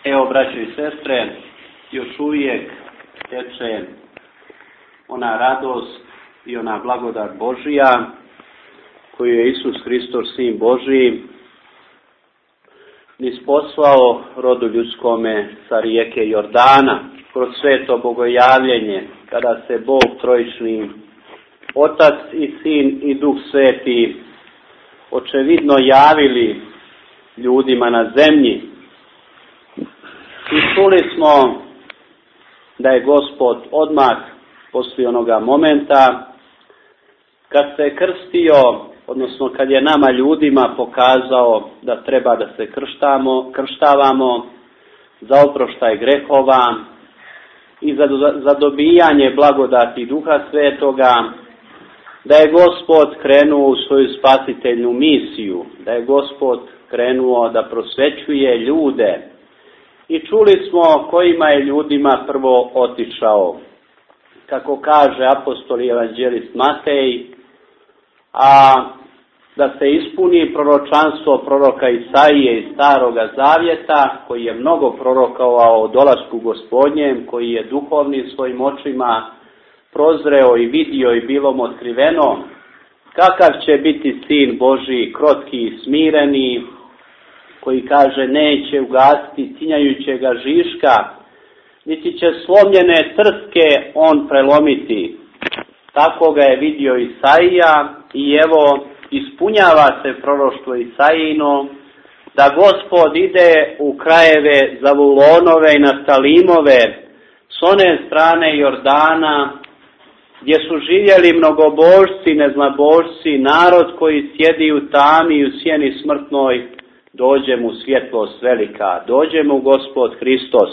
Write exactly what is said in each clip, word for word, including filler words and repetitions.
Evo, braćo i sestre, još uvijek teče ona radost i ona blagodat Božija koju je Isus Hristos, Sin Božiji, nisposlao rodu ljudskome sa rijeke Jordana kroz sveto bogojavljenje, kada se Bog trojični, Otac i Sin i Duh Sveti očevidno javili ljudima na zemlji. I čuli smo da je Gospod odmah poslije onoga momenta kad se krstio, odnosno kad je nama ljudima pokazao da treba da se krštamo, krštavamo za oproštaj grehova i za, za dobijanje blagodati Duha Svetoga, da je Gospod krenuo u svoju spasiteljnu misiju, da je Gospod krenuo da prosvećuje ljude. I čuli smo kojima je ljudima prvo otišao. Kako kaže apostol i evanđelist Matej, a da se ispuni proročanstvo proroka Isaije iz Staroga Zavjeta, koji je mnogo prorokovao o dolasku Gospodnjem, koji je duhovnim svojim očima prozreo i vidio i bilo mu otkriveno, kakav će biti Sin Božji, krotki i smireni, koji kaže neće ugasiti tinjajućega žiška, niti će slomljene trske on prelomiti. Tako ga je vidio Isaija i evo ispunjava se proroštvo Isaijino da Gospod ide u krajeve Zavulonove i Naftalimove s one strane Jordana gdje su živjeli mnogobožci, neznabožci, narod koji sjedi u tami i u sjeni smrtnoj, dođe mu svjetlost velika, dođe mu Gospod Hristos.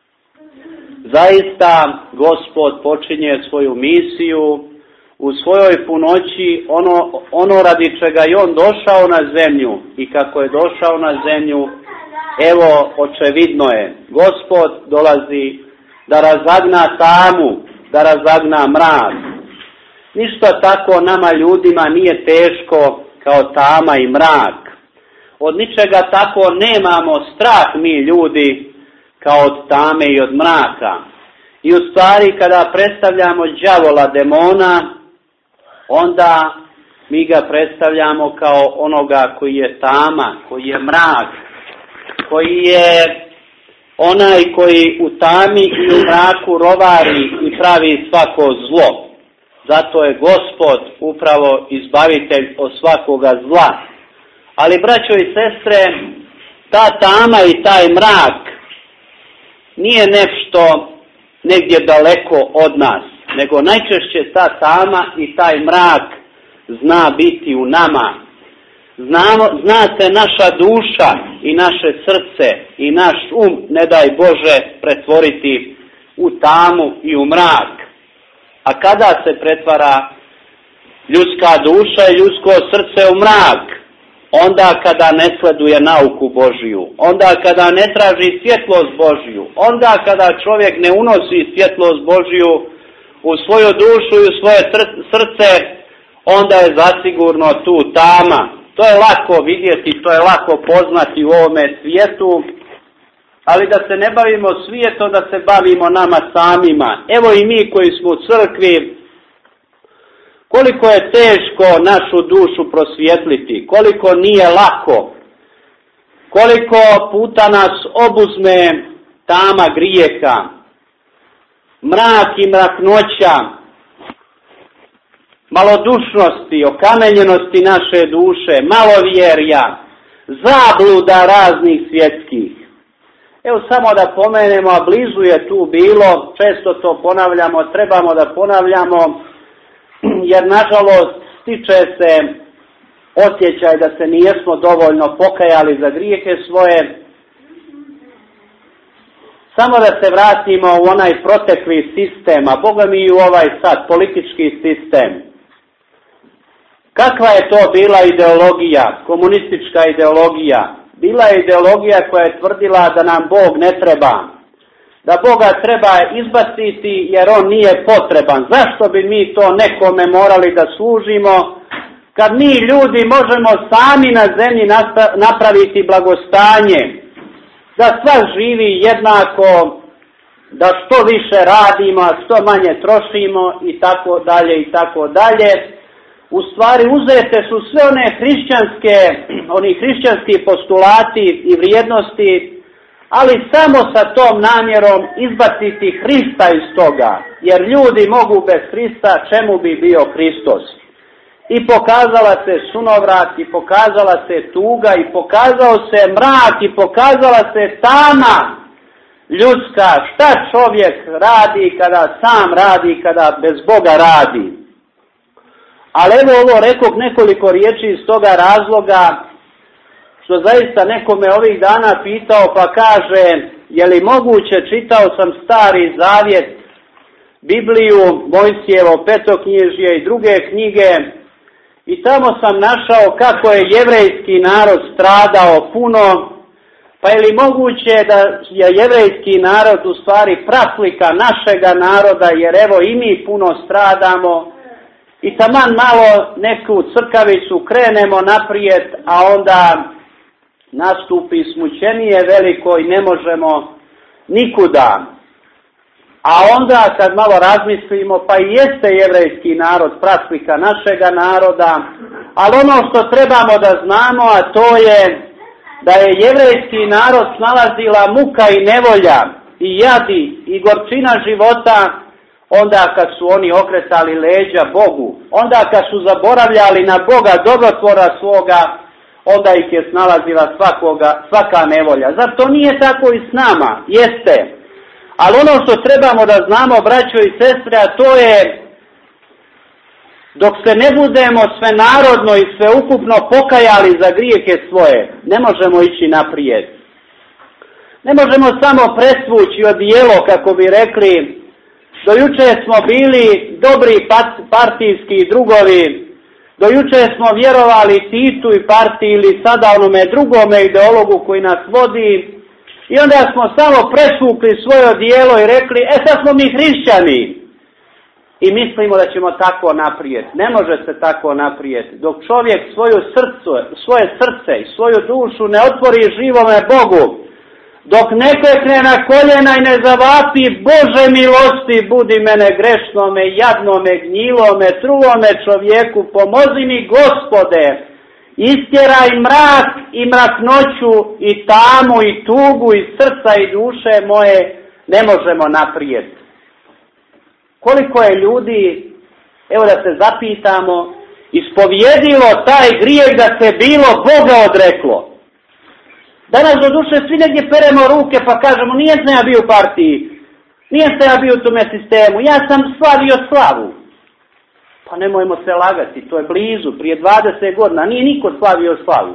Zaista Gospod počinje svoju misiju u svojoj punoći, ono, ono radi čega je on došao na zemlju, i kako je došao na zemlju, evo očevidno je, Gospod dolazi da razagna tamu, da razagna mrak. Ništa tako nama ljudima nije teško kao tama i mrak. Od ničega tako nemamo strah mi ljudi kao od tame i od mraka. I u stvari kada predstavljamo đavola, demona, onda mi ga predstavljamo kao onoga koji je tama, koji je mrak, koji je onaj koji u tami i u mraku rovari i pravi svako zlo. Zato je Gospod upravo izbavitelj od svakoga zla. Ali, braćo i sestre, ta tama i taj mrak nije nešto negdje daleko od nas, nego najčešće ta tama i taj mrak zna biti u nama. Znamo, zna se naša duša i naše srce i naš um, ne daj Bože, pretvoriti u tamu i u mrak. A kada se pretvara ljudska duša i ljudsko srce u mrak? Onda kada ne sleduje nauku Božiju, onda kada ne traži svjetlost Božiju, onda kada čovjek ne unosi svjetlost Božiju u svoju dušu i u svoje srce, onda je zasigurno tu tama. To je lako vidjeti, to je lako poznati u ovome svijetu, ali da se ne bavimo svijetom, da se bavimo nama samima. Evo i mi koji smo u crkvi, koliko je teško našu dušu prosvjetliti, koliko nije lako, koliko puta nas obuzme tama grijeha, mrak i mraknoća, malodušnosti, okamenjenosti naše duše, malovjerja, zabluda raznih svjetskih. Evo samo da pomenemo, a blizu je tu bilo, često to ponavljamo, trebamo da ponavljamo, jer nažalost stiče se osjećaj da se nijesmo dovoljno pokajali za grijehe svoje. Samo da se vratimo u onaj protekli sistem, a Boga mi i u ovaj sad politički sistem. Kakva je to bila ideologija, komunistička ideologija? Bila je ideologija koja je tvrdila da nam Bog ne treba, da Boga treba izbaciti jer on nije potreban. Zašto bi mi to nekome morali da služimo, kad mi ljudi možemo sami na zemlji napraviti blagostanje? da sva živi jednako, da što više radimo, a što manje trošimo i tako dalje i tako dalje. U stvari uzete su sve one hrišćanske, oni hrišćanski postulati i vrijednosti, ali samo sa tom namjerom izbaciti Hrista iz toga, jer ljudi mogu bez Hrista, čemu bi bio Hristos? I pokazala se sunovrat, i pokazala se tuga, i pokazao se mrak, i pokazala se tama ljudska, šta čovjek radi kada sam radi, kada bez Boga radi. Ali evo ovo rekoh nekoliko riječi iz toga razloga, što zaista nekome ovih dana pitao pa kaže, je li moguće, čitao sam Stari Zavjet, Bibliju, Mojsijevo petoknjižje i druge knjige, i tamo sam našao kako je jevrejski narod stradao puno, pa je li moguće da je jevrejski narod u stvari praslika našega naroda, jer evo i mi puno stradamo, i taman malo neku crkavicu krenemo naprijed, a onda nastupi smućenije veliko i ne možemo nikuda. A onda kad malo razmislimo, pa i jeste jevrejski narod praslika našega naroda, ali ono što trebamo da znamo, a to je da je jevrejski narod snalazila muka i nevolja i jadi i gorčina života onda kad su oni okretali leđa Bogu, onda kad su zaboravljali na Boga dobrotvora svoga, onda ih je snalazila svakoga, svaka nevolja. Zar to nije tako i s nama? Jeste. Ali ono što trebamo da znamo, braćo i sestre, a to je, dok se ne budemo sve narodno i sve ukupno pokajali za grijehe svoje, ne možemo ići naprijed. Ne možemo samo presvući odijelo, kako bi rekli, do juče smo bili dobri partijski drugovi, do juče smo vjerovali Titu i partiji ili sada onome drugome ideologu koji nas vodi, i onda smo samo presvukli svoje odijelo i rekli, e sad smo mi hrišćani. I mislimo da ćemo tako naprijed. Ne može se tako naprijed. Dok čovjek svoju srcu, svoje srce i svoju dušu ne otvori živome Bogu, dok ne klekne na koljena i ne zavapi, Bože milosti, budi mene grešnome, jadnome, gnjilome, trulome čovjeku, pomozi mi Gospode, istjeraj mrak i mraknoću i tamu i tugu iz srca i duše moje, ne možemo naprijed. Koliko je ljudi, evo da se zapitamo, ispovjedilo taj grijeh da se bilo Boga odreklo. Danas do duše svi negdje peremo ruke pa kažemo, nije sam ja bio u partiji, nije sam ja bio u tome sistemu, ja sam slavio slavu. Pa nemojmo se lagati, to je blizu, prije dvadeset godina, nije niko slavio slavu.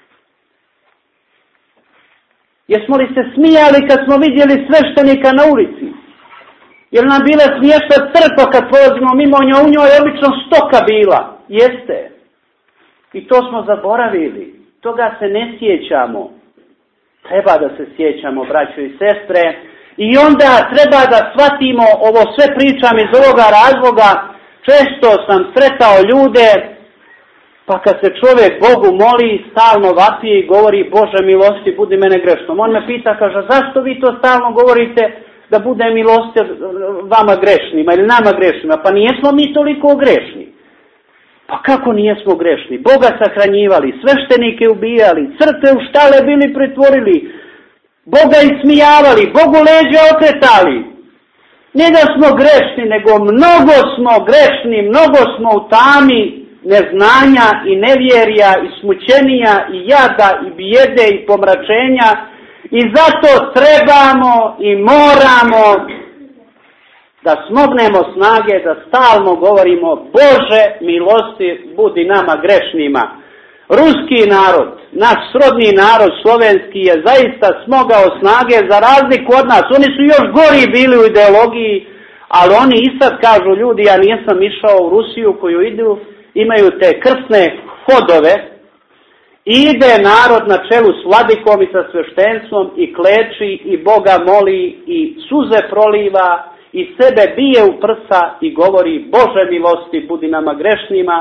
Jesmo li se smijali kad smo vidjeli sveštenika na ulici? Jer nam bila smiješna crkva kad prolazimo mimo nje, u njoj je obično stoka bila. Jeste. I to smo zaboravili. Toga se ne sjećamo. Treba da se sjećamo, braćo i sestre. I onda treba da shvatimo, ovo sve pričam iz ovoga razloga, često sam sretao ljude, pa kad se čovjek Bogu moli, stalno vapi i govori, Bože milosti, budi mene grešnom. On me pita, kaže, zašto vi to stalno govorite da bude milosti vama grešnima ili nama grešnima? Pa nijesmo mi toliko grešni. Pa kako nijesmo grešni? Boga sahranjivali, sveštenike ubijali, crkve u štale bili pretvorili, Boga ismijavali, Bogu leđa okretali. Ne da smo grešni, nego mnogo smo grešni, mnogo smo u tami neznanja i nevjerja i smućenija i jada i bijede i pomračenja, i zato trebamo i moramo da smognemo snage, da stalno govorimo, Bože milosti, budi nama grešnima. Ruski narod, naš srodni narod slovenski, je zaista smogao snage za razliku od nas. Oni su još gori bili u ideologiji, ali oni i sad kažu, ljudi, ja nisam išao u Rusiju koju idu, imaju te krsne hodove, i ide narod na čelu s vladikom i sa sveštenstvom i kleči i Boga moli i suze proliva i sebe bije u prsa i govori, Bože milosti, budi nama grešnima.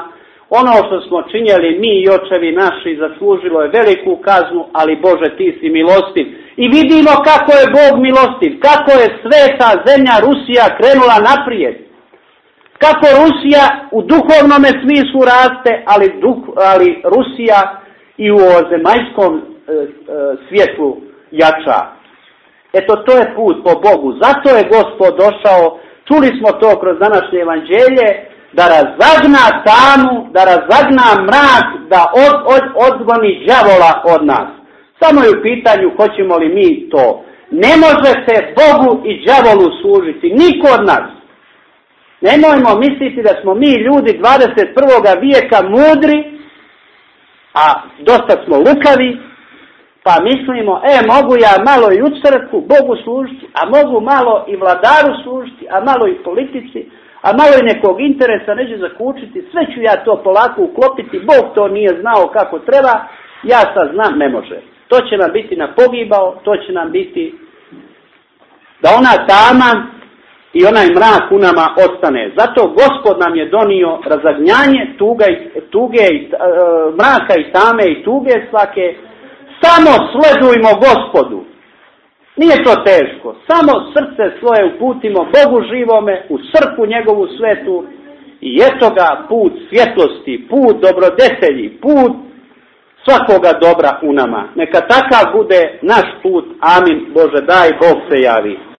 Ono što smo činjeli mi i očevi naši zaslužilo je veliku kaznu, ali Bože ti si milostiv. I vidimo kako je Bog milostiv, kako je sveta zemlja Rusija krenula naprijed. Kako Rusija u duhovnome smislu raste, ali, duh, ali Rusija i u zemaljskom e, e, svijetu jača. Eto, to je put po Bogu. Zato je Gospod došao, čuli smo to kroz današnje evanđelje, da razagna tamu, da razagna mrak, da od, od, odgoni đavola od nas. Samo je u pitanju hoćemo li mi to. Ne može se Bogu i đavolu služiti, niko od nas. Nemojmo misliti da smo mi ljudi dvadeset prvog vijeka mudri, a dosta smo lukavi, pa mislimo, e, mogu ja malo i u crkvu Bogu služiti, a mogu malo i vladaru služiti, a malo i politici, a malo i nekog interesa neće zakučiti, sve ću ja to polako uklopiti, Bog to nije znao kako treba, ja sad znam, ne može. To će nam biti na pogibao, to će nam biti da ona tama i onaj mrak u nama ostane. Zato Gospod nam je donio razagnjanje tuga i, tuge, i, e, mraka i tame i tuge svake. Samo sledujmo Gospodu. Nije to teško. Samo srce svoje uputimo Bogu živome, u crkvu njegovu svetu i eto ga put svjetlosti, put dobrodetelji, put svakoga dobra u nama. Neka takav bude naš put. Amin. Bože, daj, Bog se javi.